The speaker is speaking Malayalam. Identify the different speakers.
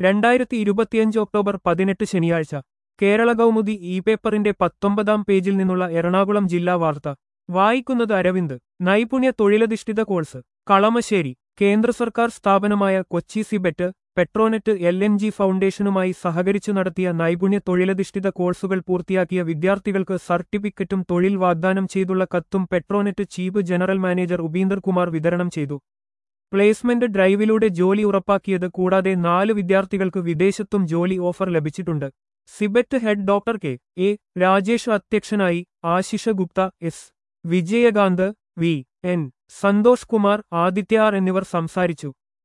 Speaker 1: 2025 ഒക്ടോബർ 18 ശനിയാഴ്ച കേരള കൗമുദി ഇ പേപ്പറിന്റെ 19-ാം പേജിൽ നിന്നുള്ള എറണാകുളം ജില്ലാ വാർത്ത വായിക്കുന്നത് അരവിന്ദ്. നൈപുണ്യ തൊഴിലധിഷ്ഠിത കോഴ്സ് കളമശ്ശേരി. കേന്ദ്ര സർക്കാർ സ്ഥാപനമായ കൊച്ചി സിബെറ്റ്, പെട്രോനെറ്റ് LNG ഫൗണ്ടേഷനുമായി സഹകരിച്ചു നടത്തിയ നൈപുണ്യ തൊഴിലധിഷ്ഠിത കോഴ്സുകൾ പൂർത്തിയാക്കിയ വിദ്യാർത്ഥികൾക്ക് സർട്ടിഫിക്കറ്റും തൊഴിൽ വാഗ്ദാനം ചെയ്തുള്ള കത്തും Petronet chief general manager Upinder Kumar വിതരണം ചെയ്തു. പ്ലേസ്മെന്റ് ഡ്രൈവിലൂടെ ജോലി ഉറപ്പാക്കിയത് കൂടാതെ 4 വിദ്യാർത്ഥികൾക്ക് വിദേശത്തും ജോലി ഓഫർ ലഭിച്ചിട്ടുണ്ട്. CIPET head doctor K. Rajesh അധ്യക്ഷനായി. Ashisha Gupta, S. Vijayakanth, V. N. Santhosh Kumar, Aditya R എന്നിവർ സംസാരിച്ചു.